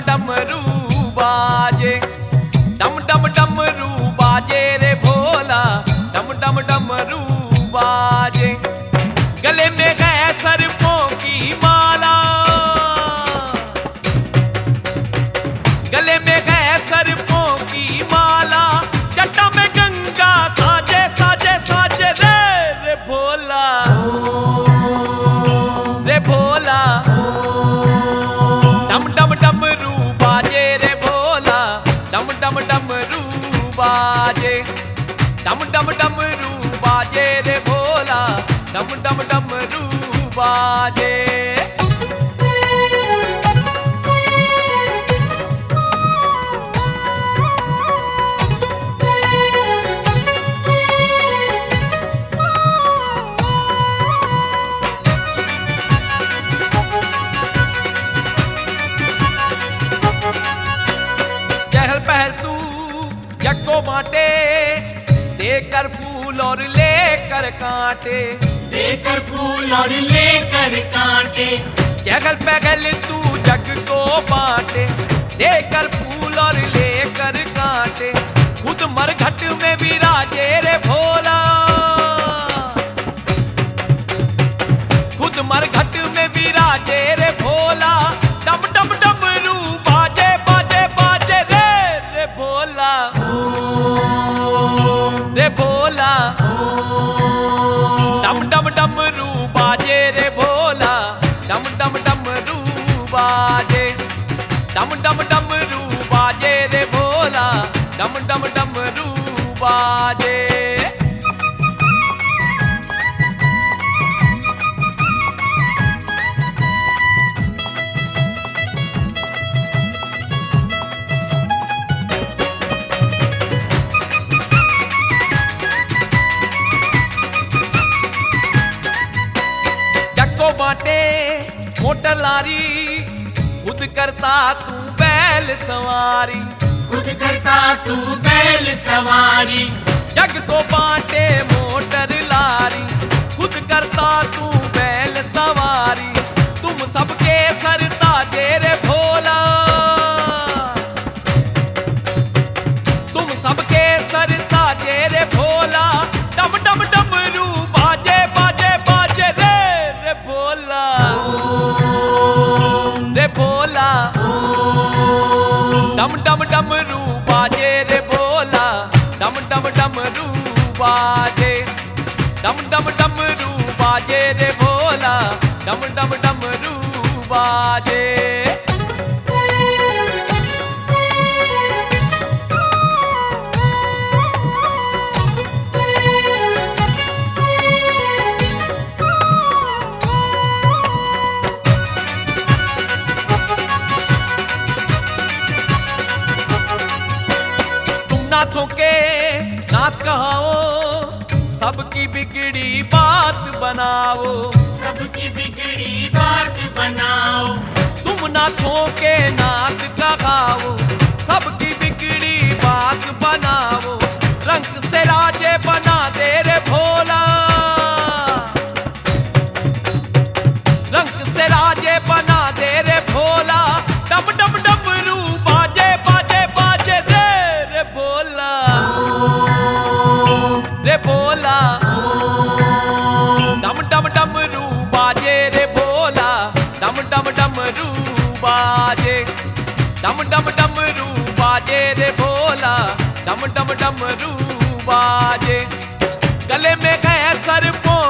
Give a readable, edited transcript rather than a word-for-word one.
डमरू बाजे, डम डम डमरू बाजे रे भोला, डम डम डमरू बाजे। गले में है सर्पों की माला, गले में है सर्पों की माला, जटा में गंगा साजे साजे साजे रे रे भोला, रे भोला। डम डम डमरू बाजे रे भोला, डम डम डमरू बाजे, डम डम डमरू बाजे रे भोला, डम डम डमरू बाजे। चहल पहल तू जग को बांटे, देकर फूल और लेकर कांटे, लेकर फूल और लेकर कांटे। चहल पहल तू जग को बांटे, देकर फूल और लेकर कांटे। खुद मरघट में विराजे रे भोला, खुद मरघट में विराजे रे भोला, डम डम डमरू बाजे बाजे बाजे रे रे भोला, रे भोला। डम डम डमरू बाजे रे भोला, डम डम डमरू बाजे, डम डम डमरू बाजे रे भोला, डम डम डमरू बाजे। बाटे मोटर लारी, खुद करता तू बैल सवारी, खुद करता तू बैल सवारी। जग को बाटे मोटर लारी, खुद करता तू बैल सवारी। तुम सबके सरता दे रे भोला, तुम सबके सरता दे रे भोला, डम डम डमरू बाजे बाजे बाजे रे रे भोला, रे भोला। डम डम डमरू बाजे रे भोला, डम डम डमरू बाजे, डम डम डमरू बाजे रे भोला, डम डम डमरू बाजे। नाथों के नाथ कहाओ, सबकी बिगड़ी बात बनाओ, सबकी बिगड़ी बात बनाओ। तुम नाथों के नाथ कहाओ, सबकी बिगड़ी बात बनाओ। रंग से राजे बना दे रे भोला, रंग से राजे बना दे रे भोला, डम डम डमरू बाजे बाजे बाजे रे रे भोला, रे भोला। डम डम डमरू बाजे रे भोला, डम डम डमरू बाजे, डम डम डमरू बाजे रे भोला, डम डम डमरू बाजे। गले में है सर्पों